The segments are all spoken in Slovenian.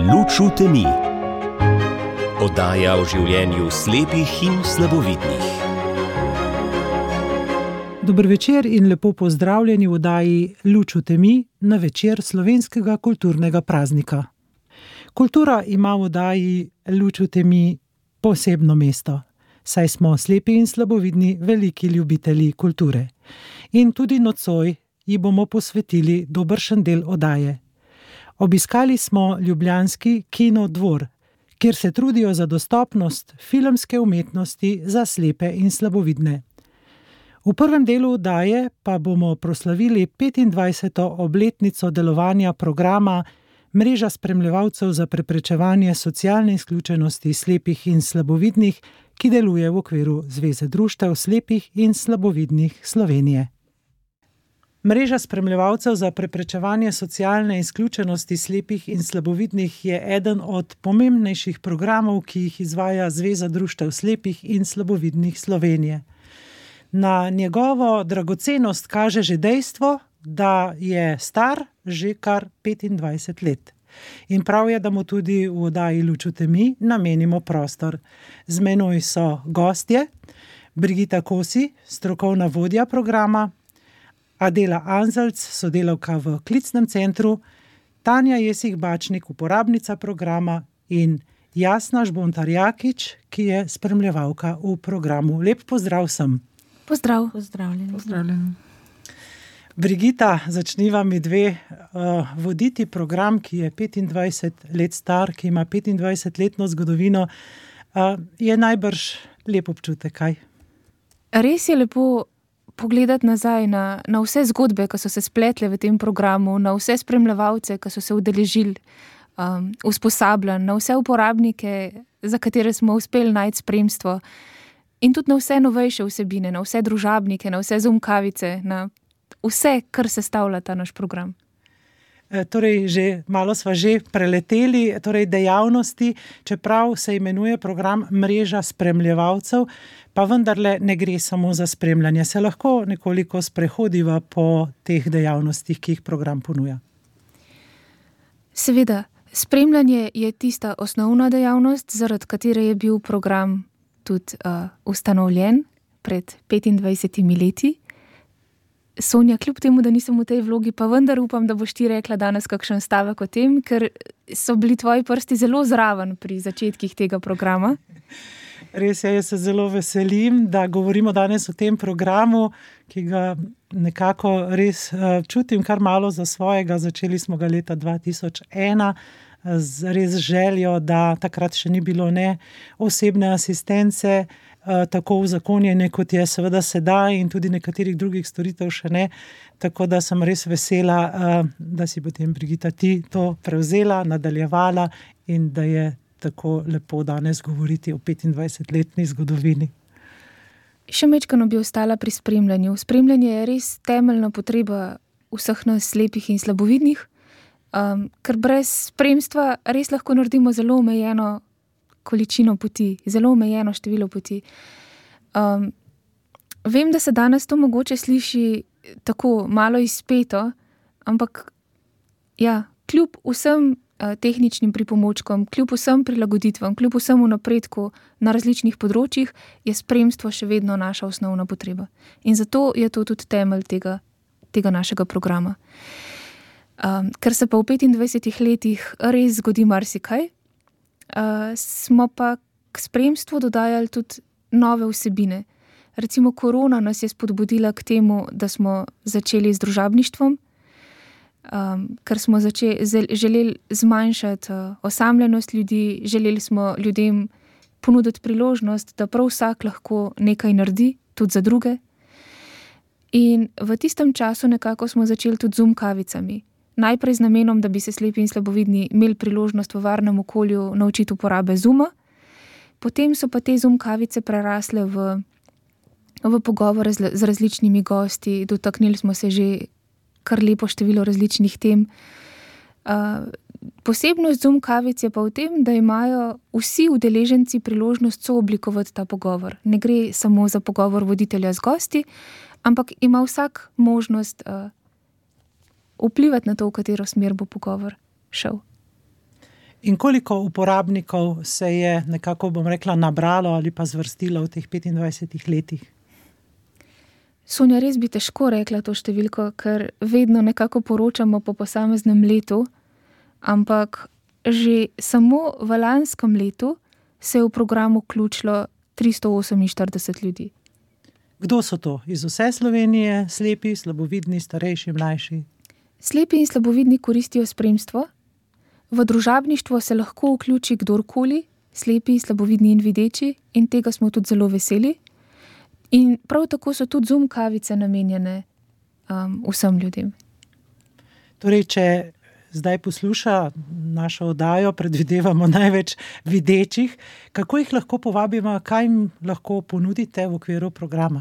Luč v temi. Oddaja o življenju slepih in slabovidnih. Dober večer in lepo pozdravljeni v oddaji Luč v temi na večer slovenskega kulturnega praznika. Kultura ima v oddaji Luč v temi posebno mesto, saj smo slepi in slabovidni veliki ljubitelji kulture. In tudi nocoj ji bomo posvetili dobršen del oddaje. Obiskali smo ljubljanski Kino Dvor, kjer se trudijo za dostopnost filmske umetnosti za slepe in slabovidne. V prvem delu oddaje pa bomo proslavili 25. obletnico delovanja programa Mreža spremljevalcev za preprečevanje socialne izključenosti slepih in slabovidnih, ki deluje v okviru Zveze društev slepih in slabovidnih Slovenije. Mreža spremljevalcev za preprečevanje socialne izključenosti slepih in slabovidnih je eden od pomembnejših programov, ki jih izvaja Zveza društev slepih in slabovidnih Slovenije. Na njegovo dragocenost kaže že dejstvo, da je star že kar 25 let. In prav je, da mu tudi v oddaji Luč v temi namenimo prostor. Z menoj so gostje, Brigita Kosi, strokovna vodja programa, Adela Anzelc, sodelavka v klicnem centru, Tanja Jesih-Bačnik, uporabnica programa in Jasna Žbontar-Jakič, ki je spremljevalka v programu. Lep pozdrav vsem. Pozdrav. Pozdravljeni. Brigita, začniva mi dve voditi program, ki je 25 let star, ki ima 25-letno zgodovino. Je najbrž lep občutek, kaj? Res je lepo pogledati nazaj na vse zgodbe, ki so se spletle v tem programu, na vse spremljevalce, ki so se udeležili usposabljanj, na vse uporabnike, za katere smo uspeli najti spremstvo, in tudi na vse novejše vsebine, na vse družabnike, na vse zoomkavice, na vse, kar sestavlja ta naš program. Torej, malo sva že preleteli dejavnosti, čeprav se imenuje program Mreža spremljevalcev, pa vendarle ne gre samo za spremljanje. Se lahko nekoliko sprehodiva po teh dejavnostih, ki jih program ponuja? Seveda, spremljanje je tista osnovna dejavnost, zaradi katere je bil program tudi ustanovljen pred 25 leti. Sonja, kljub temu, da nisem v tej vlogi, pa vendar upam, da boš ti rekla danes kakšen stavek o tem, ker so bili tvoji prsti zelo zraven pri začetkih tega programa. Res je, jaz se zelo veselim, da govorimo danes o tem programu, ki ga nekako res čutim kar malo za svojega. Začeli smo ga leta 2001 z res željo, da takrat še ni bilo ne osebne asistence, tako uzakonjene, kot je seveda sedaj, in tudi nekaterih drugih storitev še ne. Tako da sem res vesela, da si potem, Brigita, ti to prevzela, nadaljevala in da je tako lepo danes govoriti o 25-letni zgodovini. Še majčkeno bi ostala pri spremljanju. Spremljanje je res temeljna potreba vseh nas slepih in slabovidnih, ker brez spremstva res lahko naredimo zelo omejeno količino poti, zelo omejeno število poti. Vem, da se danes to mogoče sliši tako malo izpeto, ampak ja, kljub vsem tehničnim pripomočkom, kljub vsem prilagoditvam, kljub vsemu napredku na različnih področjih, je spremstvo še vedno naša osnovna potreba. In zato je to tudi temelj tega našega programa. Ker se pa v 25 letih res zgodi marsikaj, smo pa k spremstvu dodajali tudi nove vsebine. Recimo korona nas je spodbudila k temu, da smo začeli z družabništvom, ker smo želeli zmanjšati osamljenost ljudi, želeli smo ljudem ponuditi priložnost, da prav vsak lahko nekaj naredi, tudi za druge. In v tistem času nekako smo začeli tudi z zoomkavicami. Najprej z namenom, da bi se slepi in slabovidni imeli priložnost v varnem okolju naučiti uporabe Zooma. Potem so pa te zoomkavice prerasle v pogovore z različnimi gosti, dotaknili smo se že kar lepo število različnih tem. Posebnost zoomkavic je pa v tem, da imajo vsi udeleženci priložnost sooblikovati ta pogovor. Ne gre samo za pogovor voditelja z gosti, ampak ima vsak možnost vplivati na to, v katero smer bo pogovor šel. In koliko uporabnikov se je nekako, bom rekla, nabralo ali pa zvrstilo v teh 25 letih? Sonja, res bi težko rekla to številko, ker vedno nekako poročamo po posameznem letu, ampak že samo v lanskem letu se je v program vključilo 348 ljudi. Kdo so to? Iz vse Slovenije, slepi, slabovidni, starejši, mlajši? Slepi in slabovidni koristijo spremstvo. V družabništvo se lahko vključi kdorkoli, slepi, slabovidni in videči, in tega smo tudi zelo veseli. In prav tako so tudi Zoom kavice namenjene vsem ljudem. Torej, če zdaj posluša našo oddajo, predvidevamo največ videčih, kako jih lahko povabimo, kaj jim lahko ponudite v okviru programa?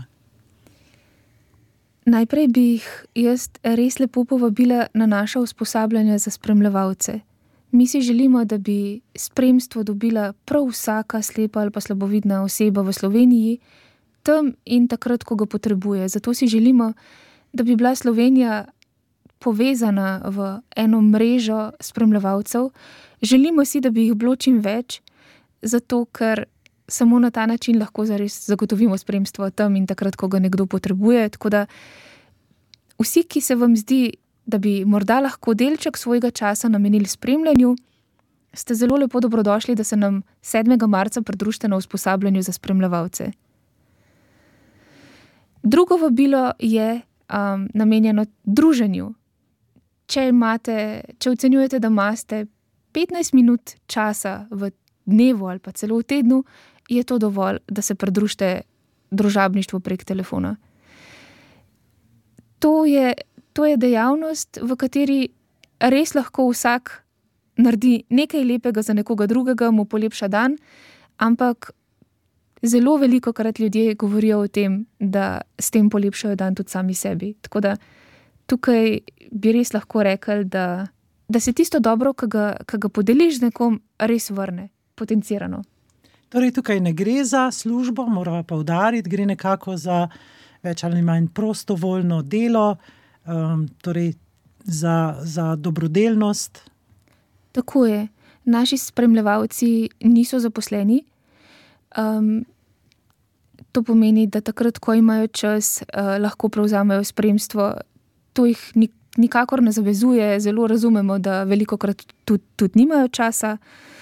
Najprej bi jih jaz res lepo povabila na naša usposabljanja za spremljevalce. Mi si želimo, da bi spremstvo dobila prav vsaka slepa ali pa slabovidna oseba v Sloveniji, tam in takrat, ko ga potrebuje. Zato si želimo, da bi bila Slovenija povezana v eno mrežo spremljevalcev. Želimo si, da bi jih bilo čim več, zato ker samo na ta način lahko zares zagotovimo spremstvo tam in takrat, ko ga nekdo potrebuje. Tako da vsi, ki se vam zdi, da bi morda lahko delček svojega časa namenili spremljanju, ste zelo lepo dobrodošli, da se nam 7. marca pridružite na usposabljanju za spremljevalce. Drugo vabilo je namenjeno druženju. Če ocenjujete, da imate 15 minut časa v dnevu ali pa celo v tednu, je to dovolj, da se pridružite družabništvu prek telefona. To je dejavnost, v kateri res lahko vsak naredi nekaj lepega za nekoga drugega, mu polepša dan, ampak zelo velikokrat ljudje govorijo o tem, da s tem polepšajo dan tudi sami sebi. Tako da tukaj bi res lahko rekli, da se tisto dobro, ki ga podeliš z nekom, res vrne, potencirano. Torej, tukaj ne gre za službo, moramo poudariti, gre nekako za več ali manj prostovoljno delo, torej za dobrodelnost. Tako je. Naši spremljevalci niso zaposleni. To pomeni, da takrat, ko imajo čas, lahko prevzamejo spremstvo. To jih nikakor ne zavezuje, zelo razumemo, da velikokrat tudi nimajo časa.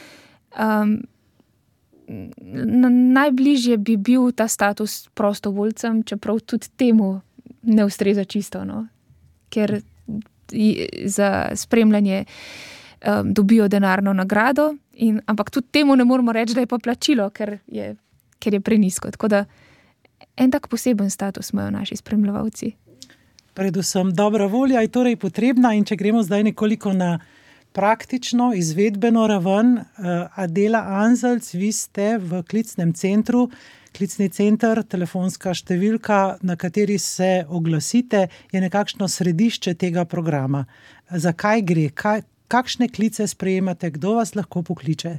Najbližje bi bil ta status prostovoljcem, čeprav tudi temu ne ustreza čisto, no? Ker za spremljanje dobijo denarno nagrado, ampak tudi temu ne moramo reči, da je pa plačilo, ker je prenizko. Tako da en tak poseben status imajo naši spremljevalci. Predvsem dobra volja je torej potrebna, in če gremo zdaj nekoliko na praktično izvedbeno raven, Adela Anzelc, vi ste v klicnem centru. Klicni center, telefonska številka, na kateri se oglasite, je nekakšno središče tega programa. Zakaj gre? Kakšne klice sprejemate? Kdo vas lahko pokliče?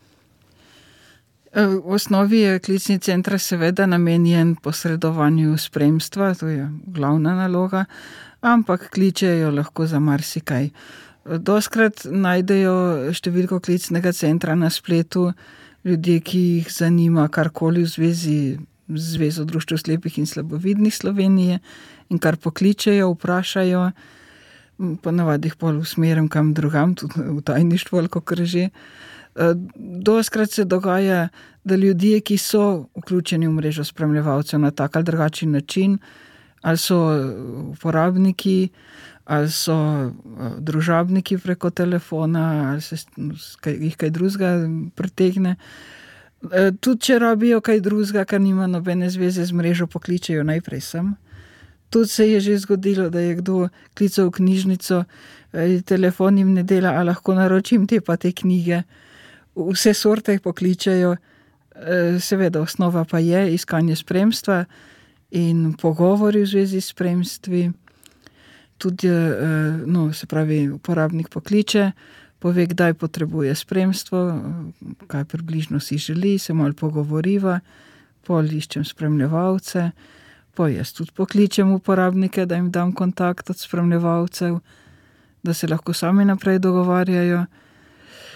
V osnovi je klicni center seveda namenjen posredovanju spremstva, to je glavna naloga, ampak kličejo lahko za marsikaj. Dostikrat najdejo številko klicnega centra na spletu ljudje, ki jih zanima karkoli v zvezi z Zvezo društev slepih in slabovidnih Slovenije, in kar pokličejo, vprašajo, ponavadi jih pol usmerim kam drugam, tudi v tajništvo ali kakor že. Dostikrat se dogaja, da ljudje, ki so vključeni v mrežo spremljevalcev na tak ali drugačen način, ali so uporabniki, ali so družabniki preko telefona, ali se jih kaj drugega pritegne. Tudi če rabijo kaj drugega, kar nima nobene zveze z mrežo, pokličejo najprej sem. Tudi se je že zgodilo, da je kdo klical v knjižnico, telefon jim ne dela, a lahko naročim te pa te knjige. Vse sorte pokličejo, seveda osnova pa je iskanje spremstva in pogovori v zvezi s spremstvi. Tudi, se pravi, uporabnik pokliče, pove, kdaj potrebuje spremstvo, kaj približno si želi, se malo pogovoriva, pol iščem spremljevalce, pol jaz tudi pokličem uporabnike, da jim dam kontakt od spremljevalcev, da se lahko sami naprej dogovarjajo.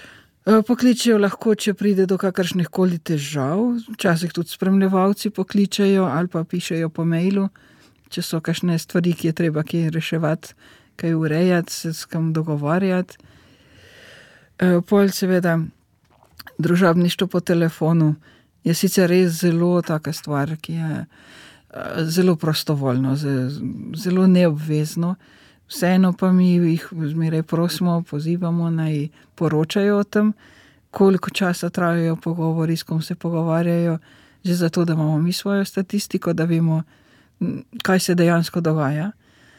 Pokličejo lahko, če pride do kakršnih koli težav, včasih tudi spremljevalci pokličejo ali pa pišejo po mailu, če so kakšne stvari, ki je treba kaj reševati, kaj urejati, se s kam dogovarjati. Pol seveda družabništvo po telefonu je sicer res zelo taka stvar, ki je zelo prostovoljno, zelo neobvezno. Vseeno pa mi jih zmeraj prosimo, pozivamo, naj poročajo o tem, koliko časa trajajo pogovori, s kom se pogovarjajo, že zato, da imamo mi svojo statistiko, da vemo, kaj se dejansko dogaja.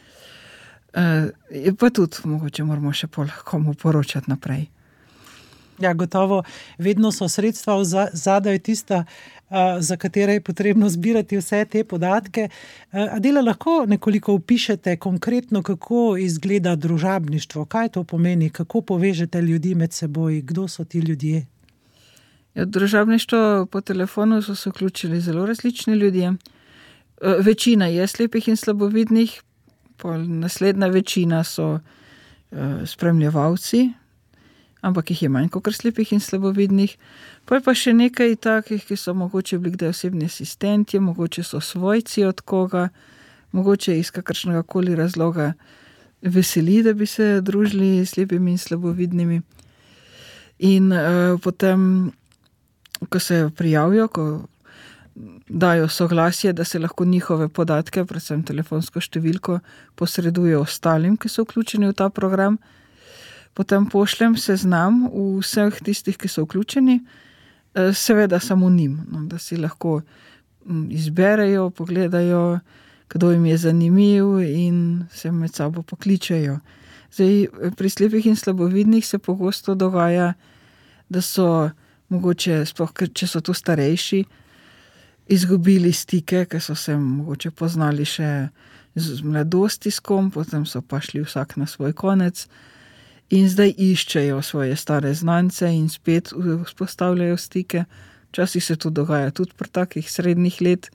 Pa tudi mogoče moramo še komu poročati naprej. Ja, gotovo, vedno so sredstva zadaj tista, za katere je potrebno zbirati vse te podatke. Adela, lahko nekoliko opišete konkretno, kako izgleda družabništvo, kaj to pomeni, kako povežete ljudi med seboj, kdo so ti ljudje? Ja, družabništvo po telefonu so se vključili zelo različni ljudje. Večina je slepih in slabovidnih, naslednja večina so spremljevalci, ampak jih je manj kot slepih in slabovidnih. Pa je pa še nekaj takih, ki so mogoče bili kdaj osebni asistenti, mogoče so svojci od koga, mogoče iz kakršnega koli razloga veseli, da bi se družili s slepimi in slabovidnimi. In potem, ko se prijavijo, ko dajo soglasje, da se lahko njihove podatke, predvsem telefonsko številko, posreduje ostalim, ki so vključeni v ta program, potem pošljem seznam vseh tistih, ki so vključeni, seveda samo njim, da si lahko izberejo, pogledajo, kdo jim je zanimiv in se med sabo pokličejo. Zdaj, pri slepih in slabovidnih se pogosto dogaja, da so mogoče, sploh če so tu starejši, izgubili stike, ker so se mogoče poznali še z mladosti s kom, potem so pa šli vsak na svoj konec in zdaj iščejo svoje stare znance in spet vzpostavljajo stike. Včasih se to dogaja tudi pri takih srednjih let.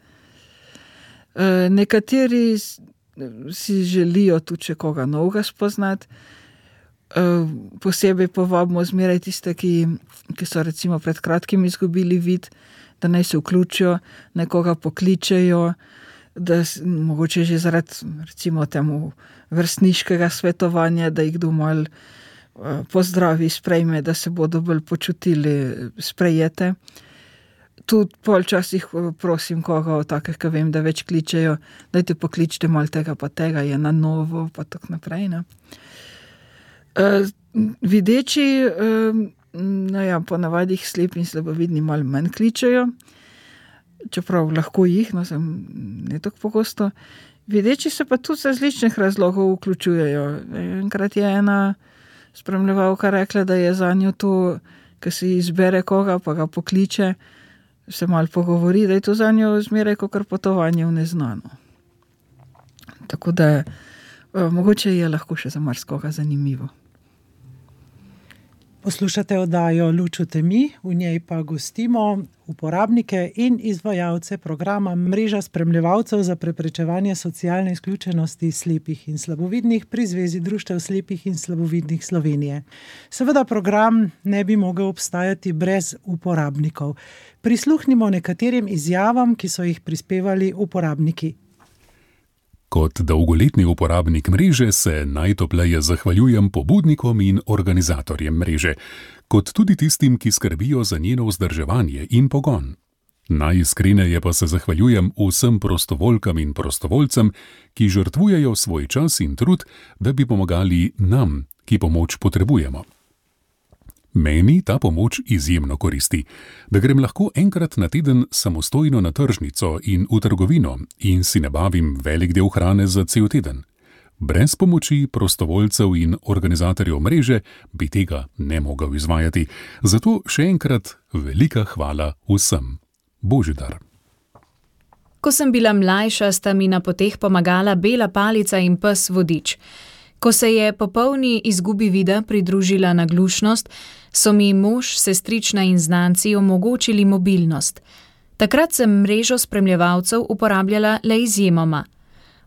Nekateri si želijo tudi še koga novega spoznati. Posebej povabimo zmeraj tiste, ki so recimo pred kratkim izgubili vid, da naj se vključijo, naj koga pokličejo, da mogoče že zaradi recimo temu vrstniškega svetovanja, da jih kdo malo pozdravi, sprejme, da se bodo bolj počutili sprejete. Tudi polčasih prosim koga od takih, ki vem, da več kličejo, dajte pokličite malo tega pa tega, je na novo, pa tako naprej. Ne? Videči, ponavadi jih slepi in slabovidni malo manj kličejo, čeprav lahko jih, ne tako pogosto. Videči se pa tudi z različnih razlogov vključujejo. Enkrat je ena spremljevalka rekla, da je zanjo to, ko si izbere koga, pa ga pokliče, se malo pogovori, da je to zanjo zmeraj kakor potovanje v neznano. Tako da mogoče je lahko še za marsikoga zanimivo. Poslušate oddajo Luč v temi, v njej pa gostimo uporabnike in izvajalce programa Mreža spremljevalcev za preprečevanje socialne izključenosti slepih in slabovidnih pri Zvezi društev slepih in slabovidnih Slovenije. Seveda program ne bi mogel obstajati brez uporabnikov. Prisluhnimo nekaterim izjavam, ki so jih prispevali uporabniki. Kot dolgoletni uporabnik mreže se najtopleje zahvaljujem pobudnikom in organizatorjem mreže, kot tudi tistim, ki skrbijo za njeno vzdrževanje in pogon. Najiskreneje pa se zahvaljujem vsem prostovoljkam in prostovoljcem, ki žrtvujejo svoj čas in trud, da bi pomagali nam, ki pomoč potrebujemo. Meni ta pomoč izjemno koristi, da grem lahko enkrat na teden samostojno na tržnico in v trgovino in si nabavim velik del hrane za cel teden. Brez pomoči prostovoljcev in organizatorjev mreže bi tega ne mogel izvajati. Zato še enkrat velika hvala vsem. Božidar. Ko sem bila mlajša, sta mi na poteh pomagala bela palica in pes Vodič. Ko se je po polni izgubi vida pridružila naglušnost, so mi mož, sestrična in znanci omogočili mobilnost. Takrat sem mrežo spremljevalcev uporabljala le izjemoma.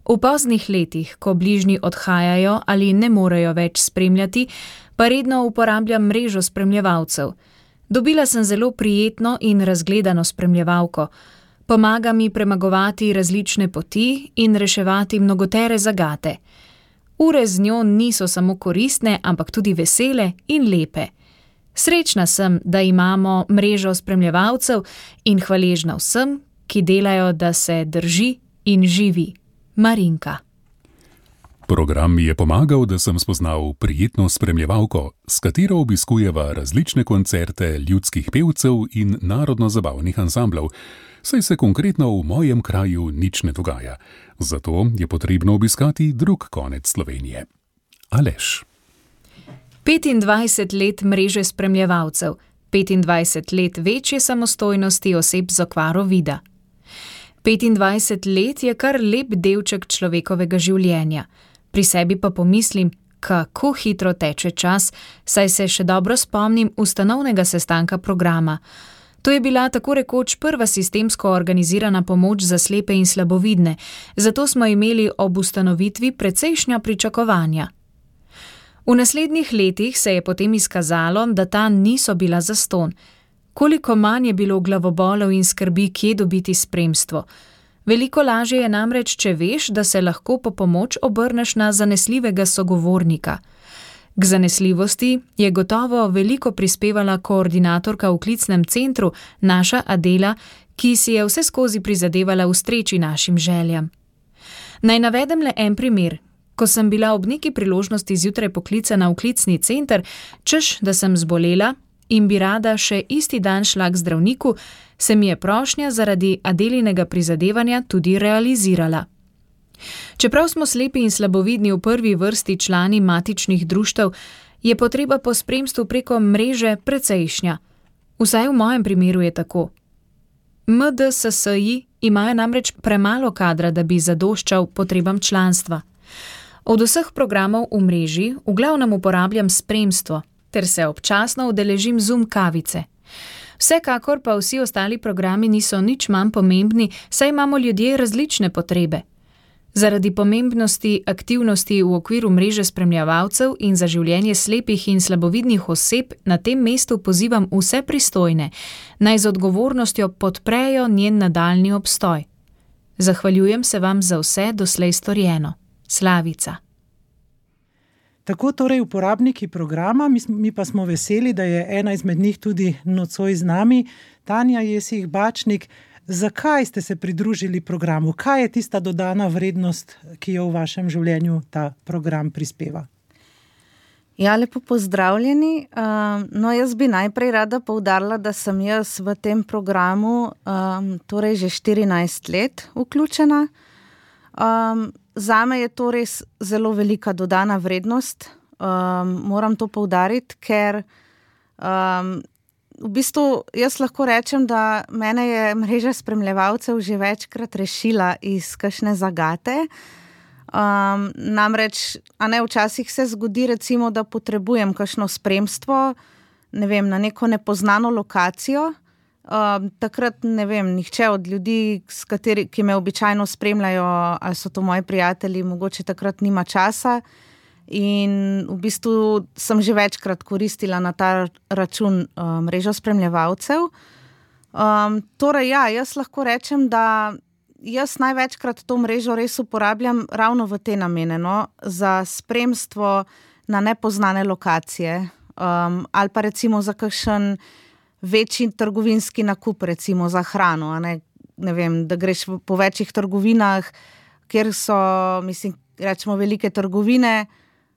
V poznih letih, ko bližnji odhajajo ali ne morejo več spremljati, pa redno uporabljam mrežo spremljevalcev. Dobila sem zelo prijetno in razgledano spremljevalko. Pomaga mi premagovati različne poti in reševati mnogotere zagate. Ure z njo niso samo koristne, ampak tudi vesele in lepe. Srečna sem, da imamo mrežo spremljevalcev in hvaležna vsem, ki delajo, da se drži in živi. Marinka. Program mi je pomagal, da sem spoznal prijetno spremljevalko, s katero obiskujeva različne koncerte ljudskih pevcev in narodno-zabavnih ansamblov, saj se konkretno v mojem kraju nič ne dogaja. Zato je potrebno obiskati drug konec Slovenije. Aleš. 25 let mreže spremljevalcev, 25 let večje samostojnosti oseb z okvaro vida. 25 let je kar lep delček človekovega življenja. Pri sebi pa pomislim, kako hitro teče čas, saj se še dobro spomnim ustanovnega sestanka programa. To je bila tako rekoč prva sistemsko organizirana pomoč za slepe in slabovidne, zato smo imeli ob ustanovitvi precejšnja pričakovanja. V naslednjih letih se je potem izkazalo, da ta niso bila zastonj. Koliko manj je bilo glavobolov in skrbi, kje dobiti spremstvo. Veliko lažje je namreč, če veš, da se lahko po pomoč obrneš na zanesljivega sogovornika. K zanesljivosti je gotovo veliko prispevala koordinatorka v klicnem centru, naša Adela, ki si je vseskozi prizadevala ustreči našim željam. Naj navedem le en primer. Ko sem bila ob neki priložnosti zjutraj poklicana v klicni center, češ, da sem zbolela in bi rada še isti dan šla k zdravniku, se mi je prošnja zaradi Adelinega prizadevanja tudi realizirala. Čeprav smo slepi in slabovidni v prvi vrsti člani matičnih društev, je potreba po spremstvu preko mreže precejšnja. Vsaj v mojem primeru je tako. MDSSI imajo namreč premalo kadra, da bi zadoščal potrebam članstva. Od vseh programov v mreži v glavnem uporabljam spremstvo, ter se občasno udeležim Zoom kavice. Vsekakor pa vsi ostali programi niso nič manj pomembni, saj imamo ljudje različne potrebe. Zaradi pomembnosti aktivnosti v okviru mreže spremljevalcev in za življenje slepih in slabovidnih oseb na tem mestu pozivam vse pristojne, naj z odgovornostjo podprejo njen nadaljnji obstoj. Zahvaljujem se vam za vse doslej storjeno. Slavica. Tako torej uporabniki programa, mi pa smo veseli, da je ena izmed njih tudi nocoj z nami. Tanja Jesih Bačnik, zakaj ste se pridružili programu? Kaj je tista dodana vrednost, ki jo v vašem življenju ta program prispeva? Ja, lepo pozdravljeni. Jaz bi najprej rada poudarila, da sem jaz v tem programu torej že 14 let vključena. Zame je to res zelo velika dodana vrednost, moram to poudariti, ker v bistvu jaz lahko rečem, da mene je mreža spremljevalcev že večkrat rešila iz kakšne zagate. Namreč, včasih se zgodi recimo, da potrebujem kakšno spremstvo, na neko nepoznano lokacijo. Takrat, nihče od ljudi, ki me običajno spremljajo, ali so to moji prijatelji, mogoče takrat nima časa in v bistvu sem že večkrat koristila na ta račun mrežo spremljevalcev. Torej, jaz lahko rečem, da jaz največkrat to mrežo res uporabljam ravno v te namene, za spremstvo na nepoznane lokacije, ali pa recimo za kakšen večji trgovinski nakup, recimo za hrano, da greš po večjih trgovinah, kjer so, rečemo, velike trgovine,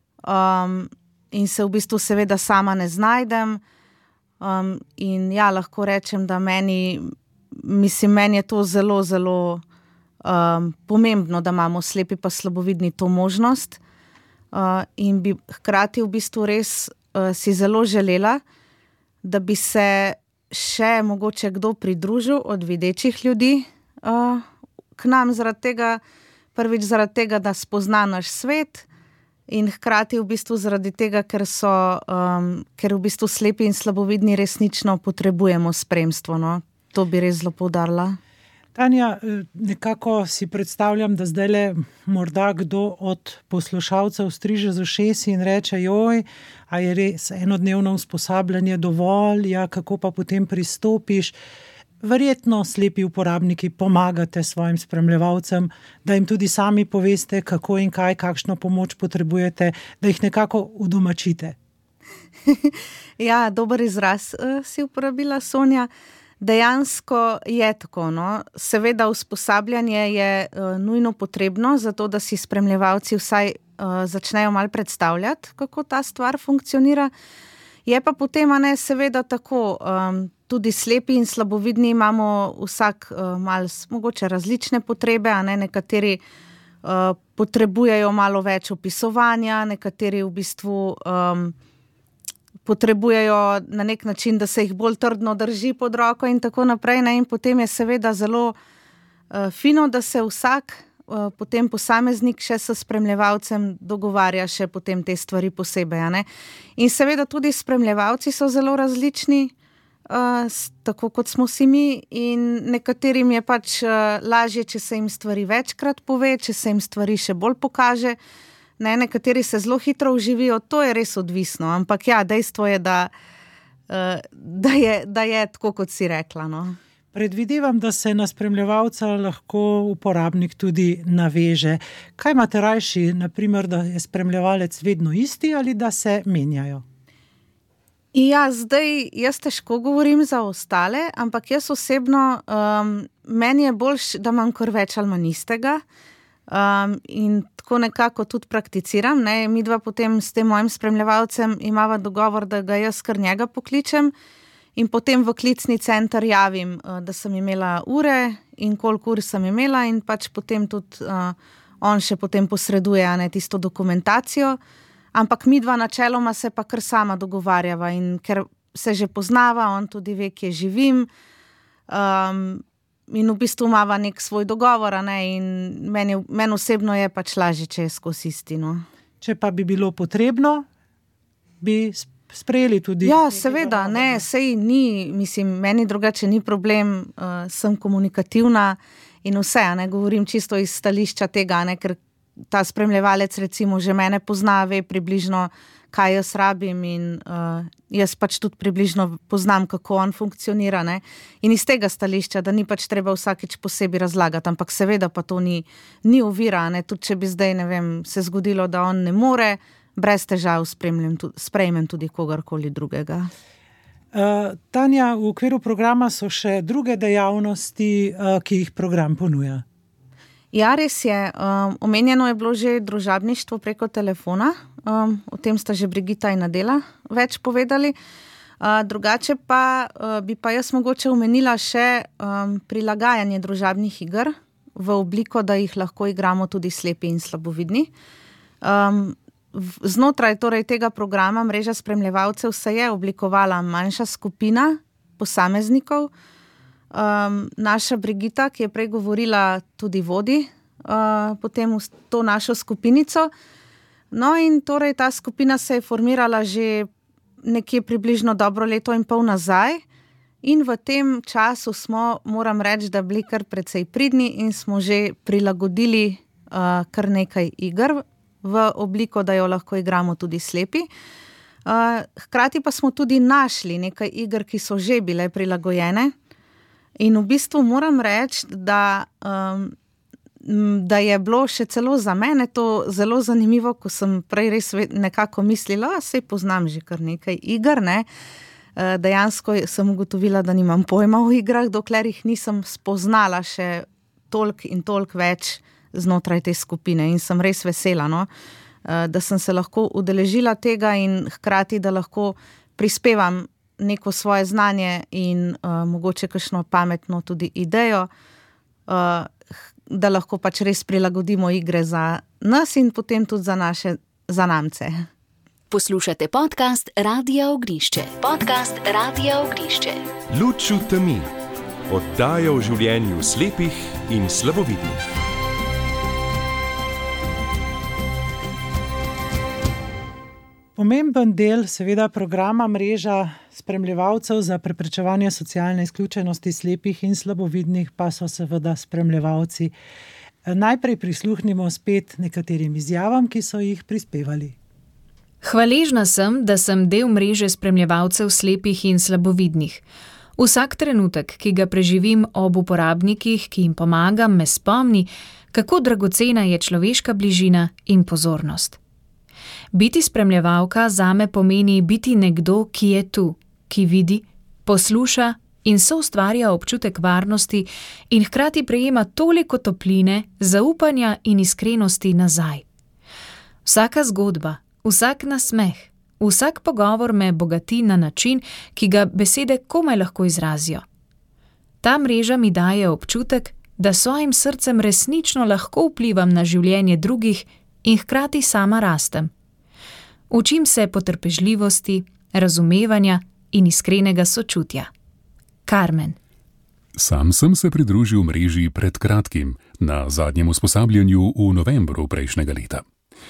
in se v bistvu seveda sama ne znajdem. In lahko rečem, da meni je to zelo, zelo pomembno, da imamo slepi pa slabovidni to možnost. In bi hkrati v bistvu res si zelo želela, da bi se še mogoče kdo pridružil od videčih ljudi k nam prvič zaradi tega, da spozna naš svet in hkrati v bistvu zaradi tega, ker v bistvu slepi in slabovidni resnično potrebujemo spremstvo. To bi res zelo poudarila. Tanja, nekako si predstavljam, da zdajle morda kdo od poslušalcev striže z ušesi in reče, joj, a je res enodnevno usposabljanje dovolj, ja, kako pa potem pristopiš. Verjetno slepi uporabniki pomagate svojim spremljevalcem, da jim tudi sami poveste, kako in kaj, kakšno pomoč potrebujete, da jih nekako udomačite. Ja, dober izraz si uporabila, Sonja. Dejansko je tako, no. Seveda usposabljanje je nujno potrebno, zato da si spremljevalci vsaj začnejo malo predstavljati, kako ta stvar funkcionira. Je pa potem, seveda tako, tudi slepi in slabovidni imamo vsak malo mogoče različne potrebe, nekateri potrebujejo malo več opisovanja, nekateri v bistvu potrebujejo na nek način, da se jih bolj trdno drži pod roko in tako naprej. In potem je seveda zelo fino, da se vsak potem posameznik še s spremljevalcem dogovarja še potem te stvari posebej. In seveda tudi spremljevalci so zelo različni, tako kot smo si mi, in nekaterim je pač lažje, če se jim stvari večkrat pove, če se jim stvari še bolj pokaže. Nekateri se zelo hitro vživijo, to je res odvisno, ampak ja, dejstvo je, da je tako, kot si rekla. No. Predvidevam, da se na spremljevalca lahko uporabnik tudi naveže. Kaj imate rajši, naprimer, da je spremljevalec vedno isti ali da se menjajo? Ja, zdaj jaz težko govorim za ostale, ampak jaz osebno, meni je boljš, da imam kar več ali manj istega. In tako nekako tudi prakticiram. Midva potem s tem mojim spremljevalcem imava dogovor, da ga jaz kar njega pokličem in potem v klicni center javim, da sem imela ure in koliko ur sem imela in pač potem tudi on še potem posreduje tisto dokumentacijo, ampak midva načeloma se pa kar sama dogovarjava in ker se že poznava, on tudi ve, kje živim, in v bistvu imava nek svoj dogovor, in meni osebno je pač lažje, če je skozi isti. No. Če pa bi bilo potrebno, bi sprejeli tudi... Ja, seveda, sej ni, mislim, meni drugače ni problem, sem komunikativna in vse, govorim čisto iz stališča tega, ker ta spremljevalec recimo že mene pozna, ve približno, kaj jaz rabim in jaz pač tudi približno poznam, kako on funkcionira. In iz tega stališča, da ni pač treba vsakič posebej razlagati, ampak seveda pa to ni ovira. Tudi če bi zdaj, se zgodilo, da on ne more, brez težav sprejmem tudi kogarkoli drugega. Tanja, v okviru programa so še druge dejavnosti, ki jih program ponuja. Ja, res je. Omenjeno je bilo že družabništvo preko telefona. O tem sta že Brigita in Adela več povedali. Drugače pa bi pa jaz mogoče omenila še prilagajanje družabnih iger v obliko, da jih lahko igramo tudi slepi in slabovidni. Znotraj torej tega programa Mreža spremljevalcev se je oblikovala manjša skupina posameznikov. Naša Brigita, ki je prej govorila, tudi vodi potem to našo skupinico. No in torej ta skupina se je formirala že nekje približno dobro leto in pol nazaj in v tem času smo, moram reči, da bili kar precej pridni in smo že prilagodili kar nekaj iger v obliko, da jo lahko igramo tudi slepi. Hkrati pa smo tudi našli nekaj iger, ki so že bile prilagojene. In v bistvu moram reči, da je bilo še celo za mene to zelo zanimivo, ko sem prej res nekako mislila, saj poznam že kar nekaj iger, Dejansko sem ugotovila, da nimam pojma o igrah, dokler jih nisem spoznala še toliko in toliko več znotraj te skupine in sem res vesela, da sem se lahko udeležila tega in hkrati, da lahko prispevam neko svoje znanje in mogoče kakšno pametno tudi idejo, da lahko pač res prilagodimo igre za nas in potem tudi za naše zanamce. Poslušate podcast Radia Ognišče. Podcast Radia Ognišče. Luč v temi. Oddaja o življenju slepih in slabovidnih. Pomemben del seveda programa Mreža spremljevalcev za preprečevanje socialne izključenosti slepih in slabovidnih pa so seveda spremljevalci. Najprej prisluhnimo spet nekaterim izjavam, ki so jih prispevali. Hvaležna sem, da sem del mreže spremljevalcev slepih in slabovidnih. Vsak trenutek, ki ga preživim ob uporabnikih, ki jim pomagam, me spomni, kako dragocena je človeška bližina in pozornost. Biti spremljevalka zame pomeni biti nekdo, ki je tu, ki vidi, posluša in soustvarja občutek varnosti in hkrati prejema toliko topline, zaupanja in iskrenosti nazaj. Vsaka zgodba, vsak nasmeh, vsak pogovor me bogati na način, ki ga besede komaj lahko izrazijo. Ta mreža mi daje občutek, da svojim srcem resnično lahko vplivam na življenje drugih in hkrati sama rastem. Učim se potrpežljivosti, razumevanja in iskrenega sočutja. Carmen. Sam sem se pridružil mreži pred kratkim, na zadnjem usposabljanju v novembru prejšnjega leta.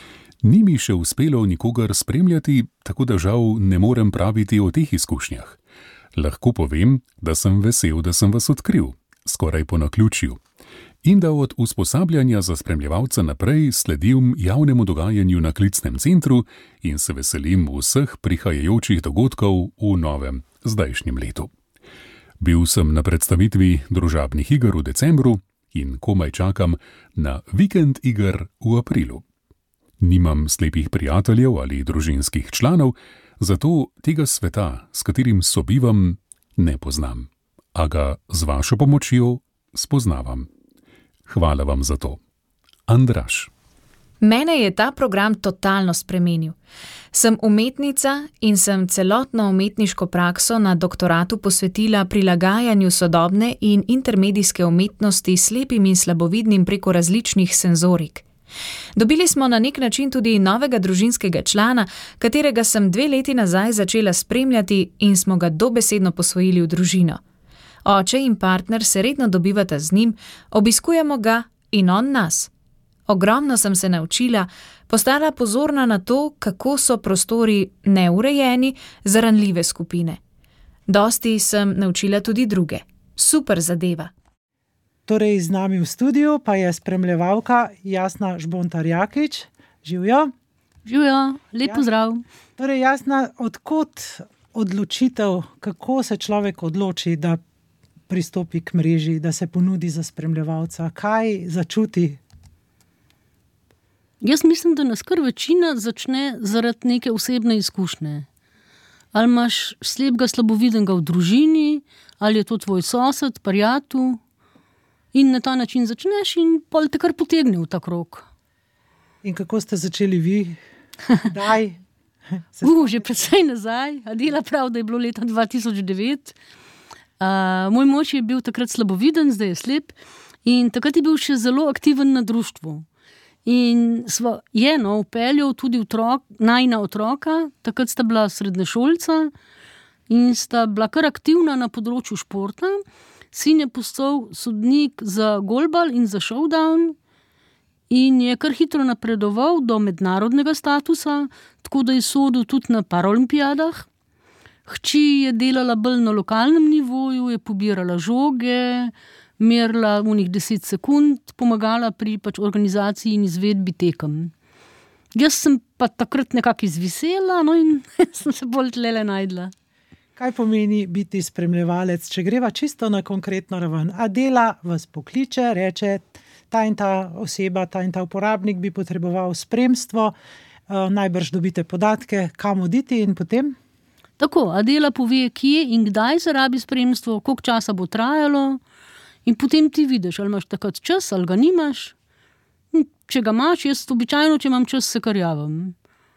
Ni mi še uspelo nikogar spremljati, tako da žal ne morem praviti o teh izkušnjah. Lahko povem, da sem vesel, da sem vas odkril, skoraj po naključju, in da od usposabljanja za spremljevalca naprej sledim javnemu dogajanju na klicnem centru in se veselim vseh prihajajočih dogodkov v novem, zdajšnjem letu. Bil sem na predstavitvi družabnih iger v decembru in komaj čakam na vikend iger v aprilu. Nimam slepih prijateljev ali družinskih članov, zato tega sveta, s katerim sobivam, ne poznam, a ga z vašo pomočjo spoznavam. Hvala vam za to. Andraž. Mene je ta program totalno spremenil. Sem umetnica in sem celotno umetniško prakso na doktoratu posvetila prilagajanju sodobne in intermedijske umetnosti slepim in slabovidnim preko različnih senzorik. Dobili smo na nek način tudi novega družinskega člana, katerega sem 2 leti nazaj začela spremljati in smo ga dobesedno posvojili v družino. Oče in partner se redno dobivata z njim, obiskujemo ga in on nas. Ogromno sem se naučila, postala pozorna na to, kako so prostori neurejeni za ranljive skupine. Dosti sem naučila tudi druge. Super zadeva. Torej, z nami v studiu pa je spremljevalka Jasna Žbontar-Jakič. Živjo. Živjo, lep pozdrav. Torej, Jasna, odkot odločitev, kako se človek odloči, da pristopi k mreži, da se ponudi za spremljevalca? Kaj začuti? Jaz mislim, da nas kar večina začne zaradi neke osebne izkušnje. Ali imaš slepega slabovidnega v družini, ali je to tvoj sosed, prijatelj, in na ta način začneš in pol te kar potegne v ta krog. In kako ste začeli vi? Daj. Že precej nazaj. Adela prav, da je bilo leta 2009. Moj mož je bil takrat slaboviden, zdaj je slep, in takrat je bil še zelo aktiven na društvu. In je vpeljal tudi najina otroka, takrat sta bila srednješolca in sta bila kar aktivna na področju športa. Sin je postal sodnik za golbal in za showdown in je kar hitro napredoval do mednarodnega statusa, tako da je sodil tudi na paralimpijadah. Hči je delala bolj na lokalnem nivoju, je pobirala žoge, merila v njih 10 sekund, pomagala pri organizaciji in izvedbi tekem. Jaz sem pa takrat nekako izvisela, in sem se bolj tlele najdla. Kaj pomeni biti spremljevalec, če greva čisto na konkretno raven? Adela vas pokliče, reče, ta in ta oseba, ta in ta uporabnik bi potreboval spremstvo, najbrž dobite podatke, kam oditi in potem? Tako, Adela pove, kje in kdaj se rabi spremstvo, koliko časa bo trajalo, in potem ti vidiš, ali imaš takrat čas, ali ga nimaš. Če ga imaš, jaz običajno, če imam čas, se kar javim.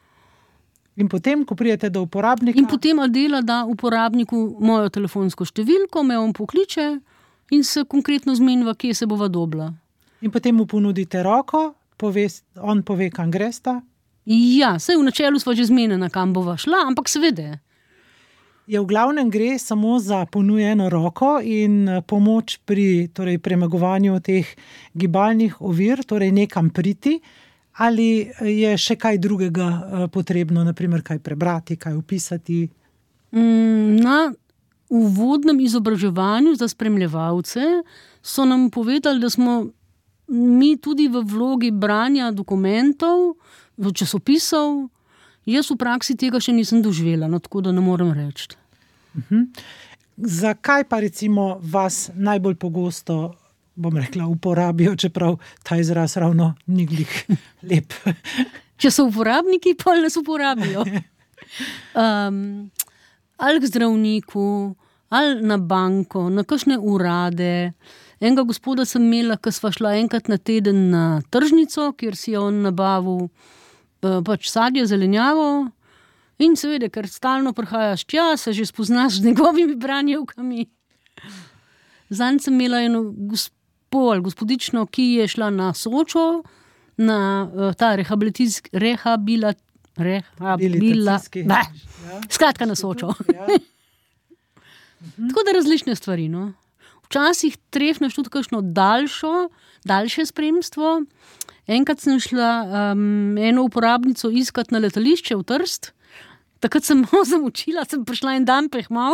In potem, ko pridete do uporabnika? In potem Adela da uporabniku mojo telefonsko številko, me on pokliče in se konkretno zmeniva, kje se bova dobila. In potem mu ponudite roko, on pove, kam gresta? Ja, saj v načelu sva že zmenjena, kam bova šla, ampak seveda. Je v glavnem gre samo za ponujeno roko in pomoč pri premagovanju teh gibalnih ovir, torej nekam priti, ali je še kaj drugega potrebno, naprimer kaj prebrati, kaj opisati? Na uvodnem izobraževanju za spremljevalce so nam povedali, da smo mi tudi v vlogi branja dokumentov, časopisov. Jaz v praksi tega še nisem doživela, no, tako da ne morem reči. Zakaj pa recimo vas najbolj pogosto, bom rekla, uporabijo, čeprav ta izraz ravno ni glih lep? Če so uporabniki, pa nas uporabijo. Ali k zdravniku, ali na banko, na kakšne urade. Enega gospoda sem imela, ko sva šla enkrat na teden na tržnico, kjer si je on nabavil pač sadje, zelenjavo. In seveda, ker stalno prihajaš tja, se že spoznaš z njegovimi branjevkami. Zanj sem imela eno gospodično, ki je šla na Sočo, na ta skratka na Sočo. Tako da različne stvari, no. Včasih trefneš tudi kakšno daljše spremstvo. Enkrat sem šla eno uporabnico iskat na letališče v Trst. Takrat sem malo zamučila, sem prišla en dan prehmal.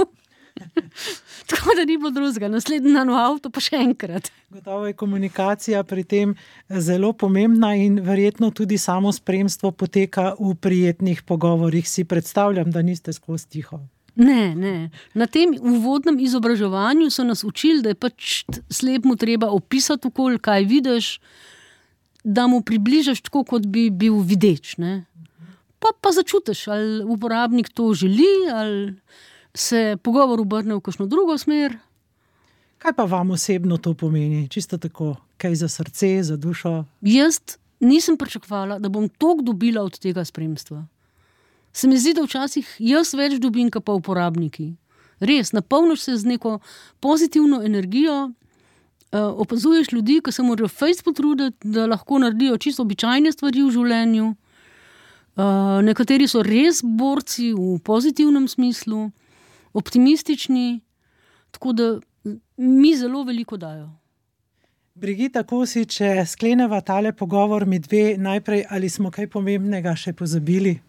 Tako da ni bilo drugega. Naslednji dan v avto pa še enkrat. Gotovo je komunikacija pri tem zelo pomembna in verjetno tudi samo spremstvo poteka v prijetnih pogovorih. Si predstavljam, da niste skozi tiho. Ne. Na tem uvodnem izobraževanju so nas učili, da je pač slepmu treba opisati okolje, kaj vidiš, da mu približaš tako, kot bi bil videč, ne. Pa začutiš, ali uporabnik to želi, ali se pogovor obrne v kakšno drugo smer. Kaj pa vam osebno to pomeni? Čisto tako, kaj za srce, za dušo? Jaz nisem pričakovala, da bom toliko dobila od tega spremstva. Se mi zdi, da včasih jaz več dobim, kot pa uporabniki. Res, napolniš se z neko pozitivno energijo, opazuješ ljudi, ki se morajo fejst potruditi, da lahko naredijo čisto običajne stvari v življenju. Nekateri so res borci v pozitivnem smislu, optimistični, tako da mi zelo veliko dajo. Brigita Kosič, če skleneva tale pogovor mi dve, najprej, ali smo kaj pomembnega še pozabili?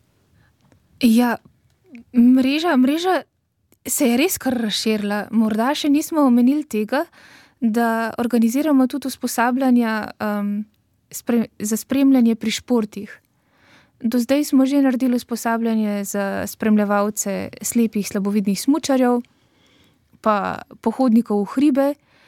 Ja, mreža se je res kar razširila. Morda še nismo omenili tega, da organiziramo tudi usposabljanja za spremljanje pri športih. Do zdaj smo že naredili usposabljanje za spremljevalce slepih slabovidnih smučarjev, pa pohodnikov v hribe.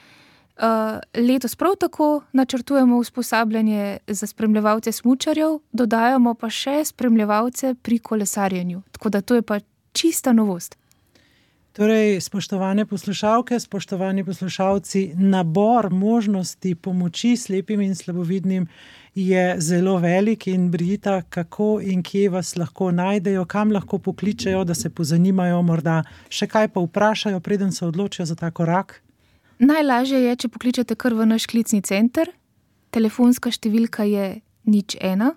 Letos prav tako načrtujemo usposabljanje za spremljevalce smučarjev, dodajamo pa še spremljevalce pri kolesarjenju. Tako da to je pa čista novost. Torej, spoštovane poslušalke, spoštovani poslušalci, nabor možnosti pomoči slepim in slabovidnim je zelo velik in Brigita, kako in kje vas lahko najdejo, kam lahko pokličejo, da se pozanimajo, morda še kaj pa vprašajo, preden se odločijo za ta korak? Najlažje je, če pokličete kar v naš klicni center. Telefonska številka je 01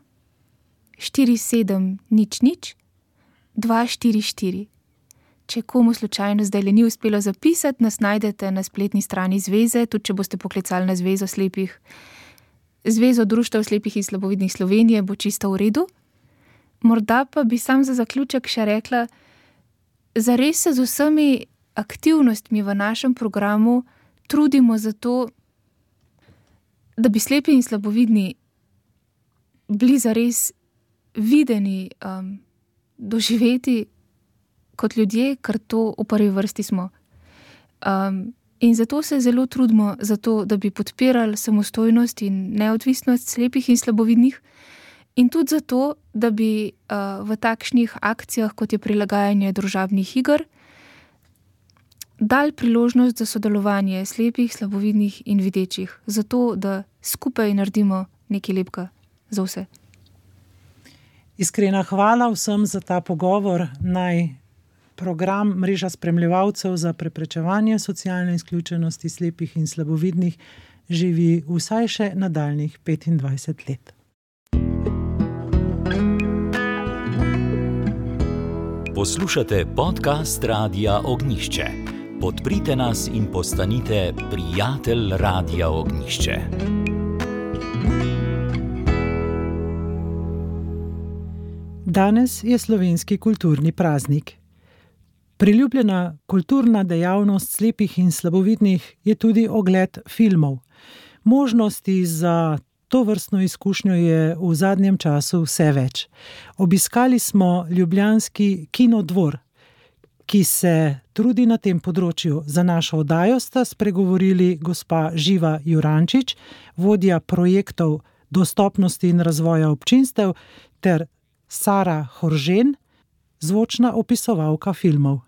47 00 244. Če komu slučajno zdaj ni uspelo zapisati, nas najdete na spletni strani zveze, tudi če boste poklicali na Zvezo slepih. Zvezo društev slepih in slabovidnih Slovenije bo čisto v redu. Morda pa bi sam za zaključek še rekla, zares se z vsemi aktivnostmi v našem programu trudimo za to, da bi slepi in slabovidni bili zares videni, doživeti kot ljudje, ker to v prvi vrsti smo. In zato se zelo trudimo za to, da bi podpirali samostojnost in neodvisnost slepih in slabovidnih in tudi zato, da bi v takšnih akcijah, kot je prilagajanje družabnih iger, dali priložnost za sodelovanje slepih, slabovidnih in videčih, zato da skupaj naredimo nekaj lepega za vse. Iskrena hvala vsem za ta pogovor. Naj program Mreža spremljevalcev za preprečevanje socialne izključenosti slepih in slabovidnih živi vsaj še nadaljnjih 25 let. Poslušate podcast Radia Ognjišče. Podprite nas in postanite prijatelj Radia Ognjišče. Danes je slovenski kulturni praznik. Priljubljena kulturna dejavnost slepih in slabovidnih je tudi ogled filmov. Možnosti za tovrstno izkušnjo je v zadnjem času vse več. Obiskali smo ljubljanski Kinodvor, ki se trudi na tem področju. Za našo oddajo sta spregovorili gospa Živa Jurančič, vodja projektov dostopnosti in razvoja občinstev, ter Sara Horžen, zvočna opisovalka filmov.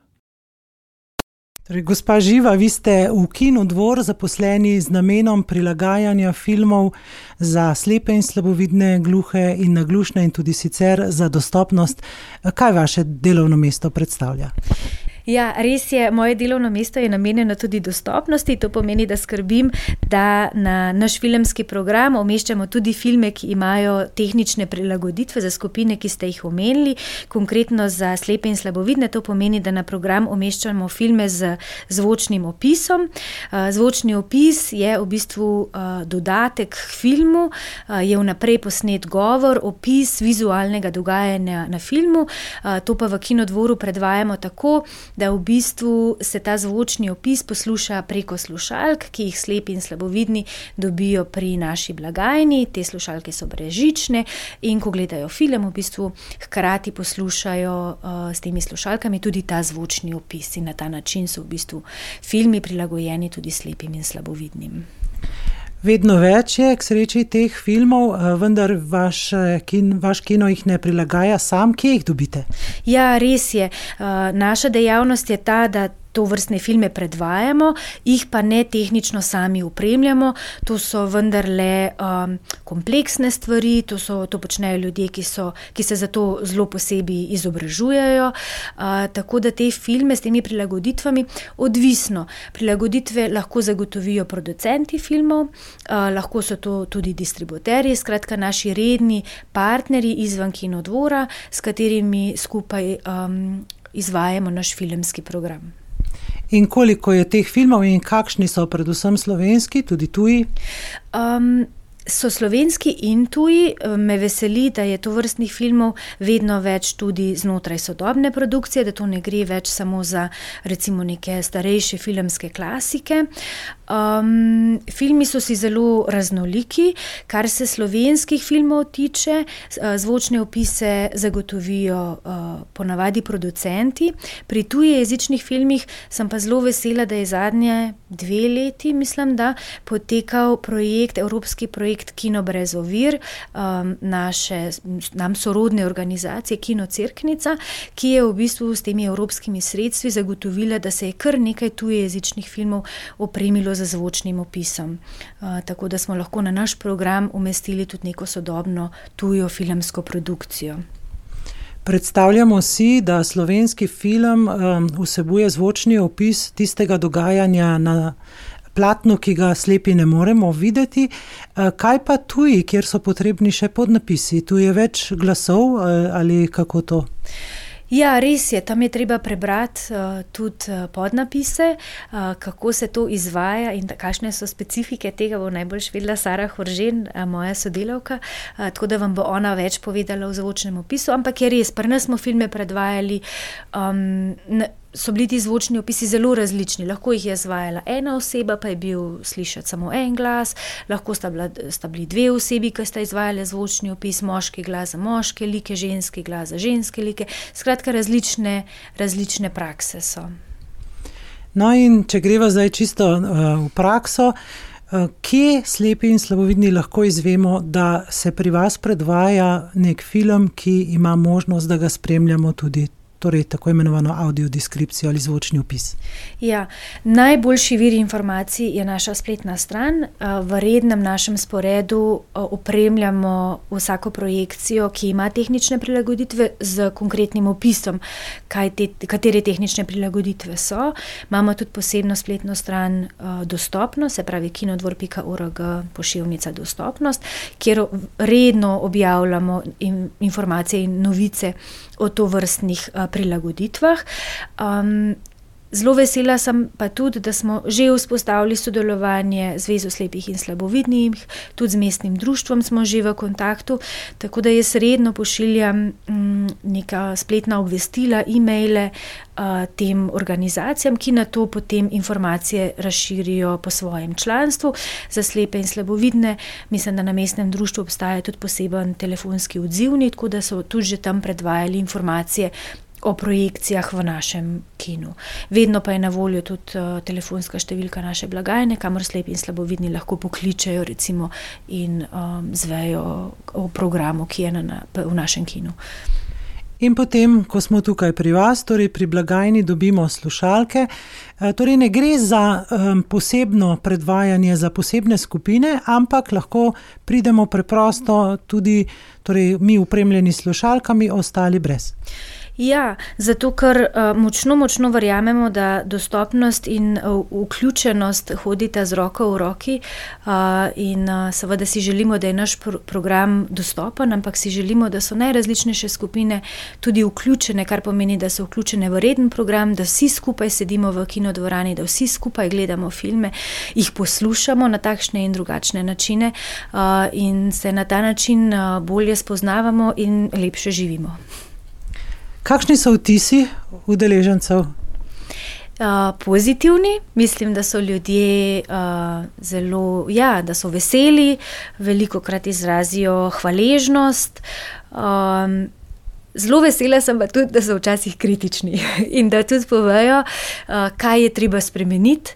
Gospa Živa, vi ste v Kinodvor zaposleni z namenom prilagajanja filmov za slepe in slabovidne, gluhe in naglušne in tudi sicer za dostopnost. Kaj vaše delovno mesto predstavlja? Ja, res je, moje delovno mesto je namenjeno tudi dostopnosti, to pomeni, da skrbim, da na naš filmski program umeščamo tudi filme, ki imajo tehnične prilagoditve za skupine, ki ste jih omenili, konkretno za slepe in slabovidne, to pomeni, da na program umeščamo filme z zvočnim opisom. Zvočni opis je v bistvu dodatek k filmu, je vnaprej posnet govor, opis vizualnega dogajanja na filmu, to pa v Kinodvoru predvajamo tako, da v bistvu se ta zvočni opis posluša preko slušalk, ki jih slepi in slabovidni dobijo pri naši blagajni. Te slušalke so brezžične in ko gledajo film, v bistvu hkrati poslušajo s temi slušalkami tudi ta zvočni opis in na ta način so v bistvu filmi prilagojeni tudi slepim in slabovidnim. Vedno več je k sreči teh filmov, vendar vaš kino jih ne prilagaja sam. Kje jih dobite? Ja, res je. Naša dejavnost je ta, da to vrstne filme predvajamo, jih pa ne tehnično sami opremljamo. To so vendarle kompleksne stvari, to počnejo ljudje, ki se za to zelo posebej izobražujejo. Tako da te filme s temi prilagoditvami odvisno. Prilagoditve lahko zagotovijo producenti filmov, lahko so to tudi distributerji, skratka naši redni partnerji izven Kinodvora, s katerimi skupaj izvajamo naš filmski program. In koliko je teh filmov in kakšni so predvsem slovenski, tudi tuji? So slovenski in tuji. Me veseli, da je tovrstnih filmov vedno več tudi znotraj sodobne produkcije, da to ne gre več samo za recimo neke starejše filmske klasike. Filmi so si zelo raznoliki, kar se slovenskih filmov tiče, zvočne opise zagotovijo ponavadi producenti. Pri tujejezičnih filmih sem pa zelo vesela, da je zadnje 2 leti, mislim, da potekal evropski projekt Kino brez ovir, nam sorodne organizacije Kino Cerknica, ki je v bistvu s temi evropskimi sredstvi zagotovila, da se je kar nekaj tujejezičnih filmov opremilo z zvočnim opisom. Tako da smo lahko na naš program umestili tudi neko sodobno tujo filmsko produkcijo. Predstavljamo si, da slovenski film vsebuje zvočni opis tistega dogajanja na platnu, ki ga slepi ne moremo videti. Kaj pa tuji, kjer so potrebni še podnapisi? Tu je več glasov ali kako to? Ja, res je, tam je treba prebrati tudi podnapise, kako se to izvaja in kakšne so specifike tega, bo najbolj vedela Sara Horžen, moja sodelavka, tako da vam bo ona več povedala o zvočnem opisu, ampak je res, pri nas smo filme predvajali, so bili ti zvočni opisi zelo različni. Lahko jih je izvajala ena oseba, pa je bil slišati samo en glas, lahko sta bili 2 osebi, ki sta izvajali zvočni opis, moški glas za moške like, ženski glas za ženske like. Skratka, različne prakse so. No in če greva zdaj čisto v prakso, kje slepi in slabovidni lahko izvemo, da se pri vas predvaja nek film, ki ima možnost, da ga spremljamo tudi torej tako imenovano audiodeskripcijo ali zvočni opis? Ja, najboljši vir informacij je naša spletna stran. V rednem našem sporedu opremljamo vsako projekcijo, ki ima tehnične prilagoditve z konkretnim opisom, katere tehnične prilagoditve so. Imamo tudi posebno spletno stran dostopnost, se pravi kinodvor.org/dostopnost, kjer redno objavljamo informacije in novice o tovrstnih prilagoditvah. Zelo vesela sem pa tudi, da smo že vzpostavili sodelovanje z Zvezo slepih in slabovidnih, tudi z mestnim društvom smo že v kontaktu, tako da jaz redno pošiljam neka spletna obvestila, e-maile tem organizacijam, ki na to potem informacije razširijo po svojem članstvu. Za slepe in slabovidne mislim, da na mestnem društvu obstaja tudi poseben telefonski odzivnik, tako da so tudi že tam predvajali informacije o projekcijah v našem kinu. Vedno pa je na voljo tudi telefonska številka naše blagajne, kamor slepi in slabovidni lahko pokličejo recimo in zvejo o programu, ki je v našem kinu. In potem, ko smo tukaj pri vas, torej pri blagajni dobimo slušalke, torej ne gre za posebno predvajanje za posebne skupine, ampak lahko pridemo preprosto tudi, torej mi opremljeni s slušalkami, ostali brez. Ja, zato ker močno verjamemo, da dostopnost in vključenost hodita z roko v roki in seveda si želimo, da je naš program dostopen, ampak si želimo, da so najrazličnejše skupine tudi vključene, kar pomeni, da so vključene v reden program, da vsi skupaj sedimo v kinodvorani, da vsi skupaj gledamo filme, jih poslušamo na takšne in drugačne načine in se na ta način bolje spoznavamo in lepše živimo. Kakšni so vtisi udeležencev? Pozitivni. Mislim, da so ljudje zelo, da so veseli, velikokrat izrazijo hvaležnost. Zelo vesela sem pa tudi, da so včasih kritični in da tudi povejo, kaj je treba spremeniti.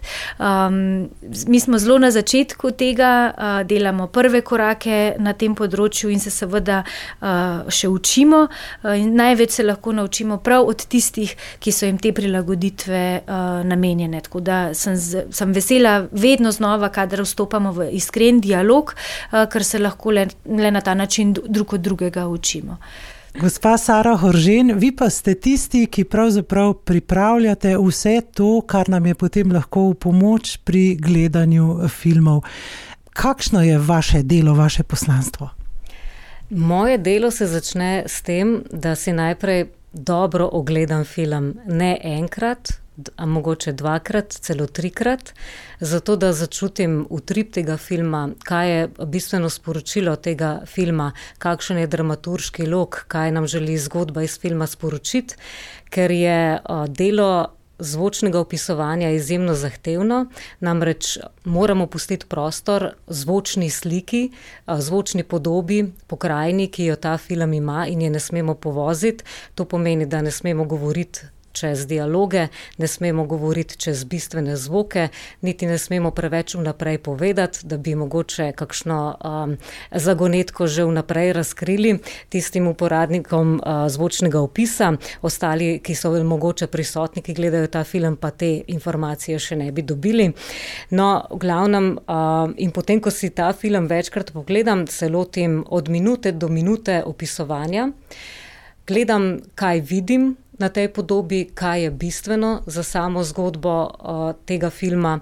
Mi smo zelo na začetku tega, delamo prve korake na tem področju in se seveda še učimo. In največ se lahko naučimo prav od tistih, ki so jim te prilagoditve namenjene. Tako da sem vesela vedno znova, kadar vstopamo v iskren dialog, ker se lahko le na ta način drug od drugega učimo. Gospa Sara Horžen, vi pa ste tisti, ki pravzaprav pripravljate vse to, kar nam je potem lahko v pomoč pri gledanju filmov. Kakšno je vaše delo, vaše poslanstvo? Moje delo se začne s tem, da si najprej dobro ogledam film, ne enkrat, a mogoče dvakrat, celo trikrat, zato da začutim utrip tega filma, kaj je bistveno sporočilo tega filma, kakšen je dramaturški lok, kaj nam želi zgodba iz filma sporočiti, ker je delo zvočnega opisovanja izjemno zahtevno, namreč moramo pustiti prostor zvočni sliki, zvočni podobi, pokrajini, ki jo ta film ima in je ne smemo povoziti. To pomeni, da ne smemo govoriti čez dialoge, ne smemo govoriti čez bistvene zvoke, niti ne smemo preveč vnaprej povedati, da bi mogoče kakšno zagonetko že vnaprej razkrili tistim uporabnikom zvočnega opisa. Ostali, ki so mogoče prisotni, ki gledajo ta film, pa te informacije še ne bi dobili. No, v glavnem, in potem, ko si ta film večkrat pogledam, se lotim od minute do minute opisovanja, gledam, kaj vidim na tej podobi, kaj je bistveno za samo zgodbo tega filma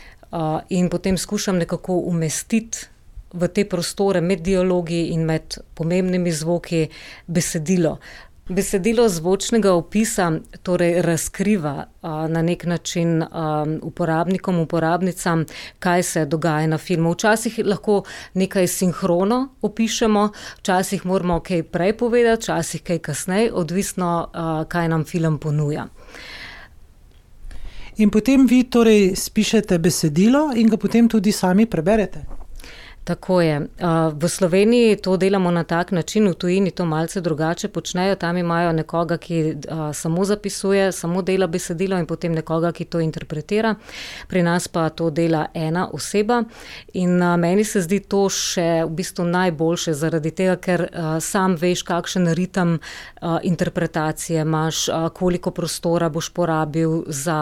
in potem skušam nekako umestiti v te prostore med dialogi in med pomembnimi zvoki besedilo. Besedilo zvočnega opisa torej razkriva na nek način uporabnikom, uporabnicam, kaj se dogaja na filmu. Včasih lahko nekaj sinhrono opišemo, včasih moramo kaj prej povedati, včasih kaj kasneje, odvisno, kaj nam film ponuja. In potem vi torej spišete besedilo in ga potem tudi sami preberete? Tako je. V Sloveniji to delamo na tak način, v tujini to malce drugače počnejo, tam imajo nekoga, ki samo zapisuje, samo dela besedilo in potem nekoga, ki to interpretira. Pri nas pa to dela ena oseba in meni se zdi to še v bistvu najboljše zaradi tega, ker sam veš, kakšen ritem interpretacije imaš, koliko prostora boš porabil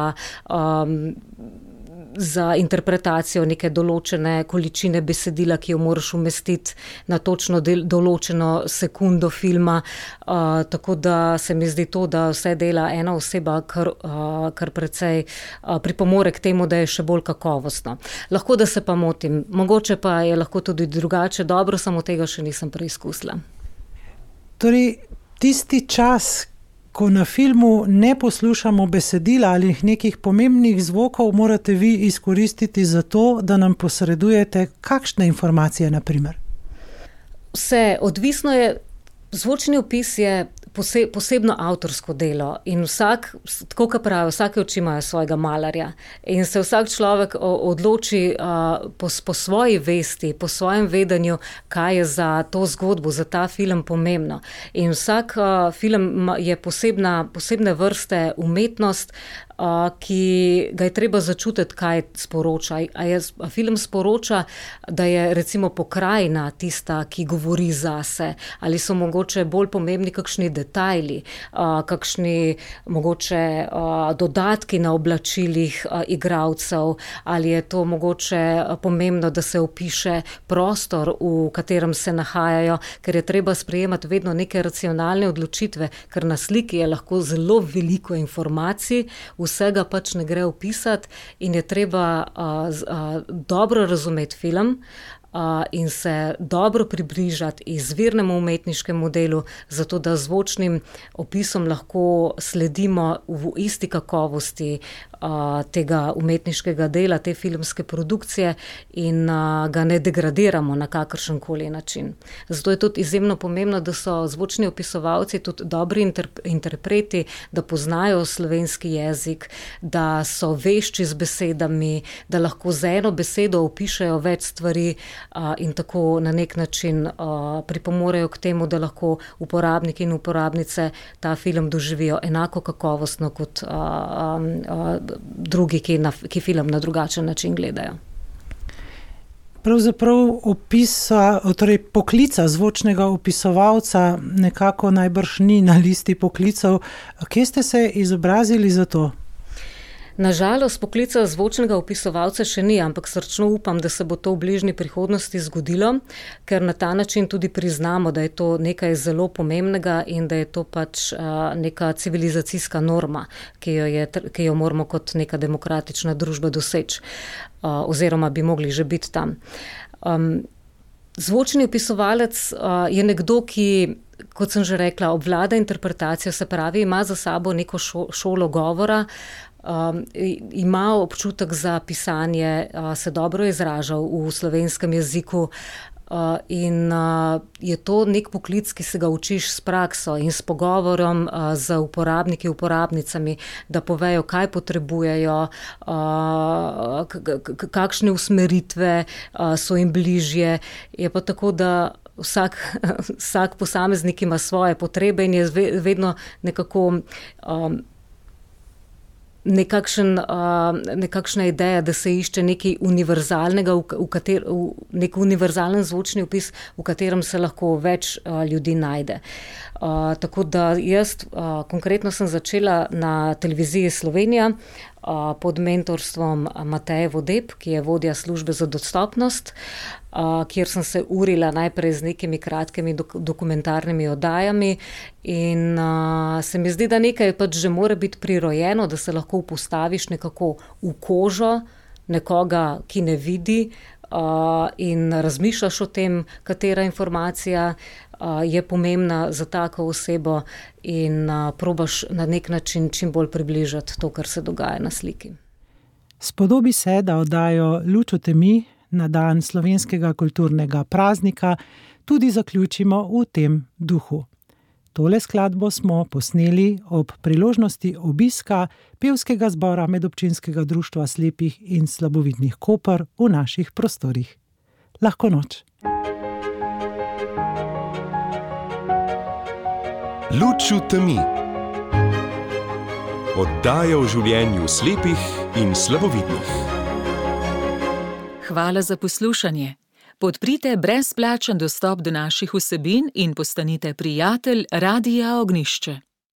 za interpretacijo neke določene količine besedila, ki jo moraš umestiti na točno določeno sekundo filma. Tako da se mi zdi to, da vse dela ena oseba, kar precej pripomore k temu, da je še bolj kakovostno. Lahko, da se pa motim, mogoče pa je lahko tudi drugače, dobro, samo tega še nisem preizkusila. Torej, tisti čas, ko na filmu ne poslušamo besedila ali nekih pomembnih zvokov, morate vi izkoristiti za to, da nam posredujete kakšne informacije, na primer? Vse, odvisno je, zvočni opis je posebno avtorsko delo in vsak, tako kot pravi, vsake oči imajo svojega malarja in se vsak človek odloči po svoji vesti, po svojem vedenju, kaj je za to zgodbo, za ta film pomembno. In vsak film je posebne vrste umetnost, ki ga je treba začutiti, kaj sporoča. A film sporoča, da je recimo pokrajina tista, ki govori zase, ali so mogoče bolj pomembni kakšni detajli, kakšni mogoče dodatki na oblačilih igralcev, ali je to mogoče pomembno, da se opiše prostor, v katerem se nahajajo, ker je treba sprejemati vedno neke racionalne odločitve, ker na sliki je lahko zelo veliko informacij, vsega pač ne gre opisati in je treba dobro razumeti film in se dobro približati izvirnemu umetniškemu delu, zato da zvočnim opisom lahko sledimo v isti kakovosti tega umetniškega dela, te filmske produkcije in ga ne degradiramo na kakršenkoli način. Zato je tudi izjemno pomembno, da so zvočni opisovalci tudi dobri interpreti, da poznajo slovenski jezik, da so vešči z besedami, da lahko z eno besedo opišejo več stvari in tako na nek način pripomorejo k temu, da lahko uporabniki in uporabnice ta film doživijo enako kakovostno kot drugi, ki film na drugačen način gledajo. Pravzaprav torej poklica zvočnega opisovalca nekako najbrž ni na listi poklicev. Kje ste se izobrazili za to? Nažalost, poklica zvočnega opisovalca še ni, ampak srčno upam, da se bo to v bližnji prihodnosti zgodilo, ker na ta način tudi priznamo, da je to nekaj zelo pomembnega in da je to pač neka civilizacijska norma, ki jo moramo kot neka demokratična družba doseči, oziroma bi mogli že biti tam. Zvočni opisovalec je nekdo, ki, kot sem že rekla, obvlada interpretacijo, se pravi, ima za sabo neko šolo govora, ima občutek za pisanje, se dobro izraža v slovenskem jeziku in je to nek poklic, ki se ga učiš s prakso in s pogovorom z uporabniki, uporabnicami, da povejo, kaj potrebujejo, kakšne usmeritve so jim bližje. Je pa tako, da vsak posameznik ima svoje potrebe in je vedno nekako nekakšna ideja, da se išče nekaj univerzalnega, nek univerzalen zvočni opis, v katerem se lahko več ljudi najde. Tako da jaz konkretno sem začela na televiziji Slovenija pod mentorstvom Mateje Vodeb, ki je vodja službe za dostopnost, kjer sem se urila najprej z nekimi kratkimi dokumentarnimi oddajami in se mi zdi, da nekaj pač že mora biti prirojeno, da se lahko postaviš nekako v kožo nekoga, ki ne vidi in razmišljaš o tem, katera informacija je pomembna za tako osebo in probaš na nek način čim bolj približati to, kar se dogaja na sliki. Spodobi se, da oddajo Luč v temi na dan slovenskega kulturnega praznika tudi zaključimo v tem duhu. Tole skladbo smo posneli ob priložnosti obiska pevskega zbora Medobčinskega društva slepih in slabovidnih Koper v naših prostorih. Lahko noč. Luč v temi. Oddaja o življenju slepih in slabovidnih. Hvala za poslušanje. Podprite brezplačen dostop do naših vsebin in postanite prijatelj Radia Ognjišče.